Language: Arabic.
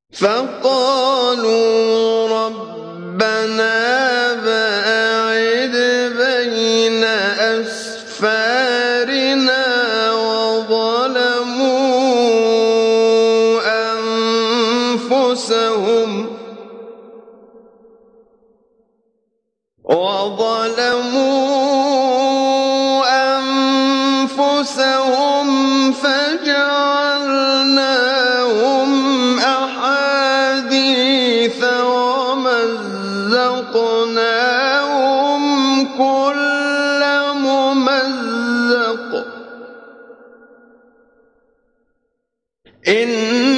فقالوا ربنا باعد بين أسفارنا وظلموا أنفسهم فجعلناهم أحاديث ومزقناهم كل ممزق إن